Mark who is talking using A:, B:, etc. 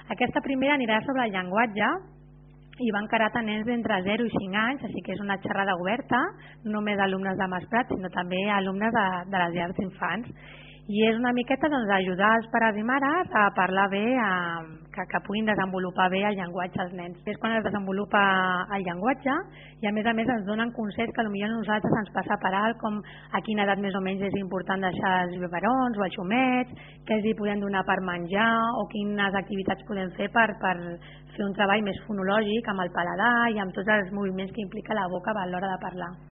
A: Aquesta primera anirà sobre el llenguatge i va encarat a nens d'entre 0 i 5 anys, així que és una xerrada oberta, no només alumnes de Masprat, sinó també alumnes de les llars d'infants. I és una miqueta ajudar els pares i mares a parlar bé, que puguin desenvolupar bé el llenguatge als nens. És quan es desenvolupa el llenguatge i a més ens donen consells que potser a nosaltres ens passa per alt, com a quina edat més o menys és important deixar els biberons o els xumets, què els hi podem donar per menjar o quines activitats podem fer per fer un treball més fonològic amb el paladar i amb tots els moviments que implica la boca a l'hora de parlar.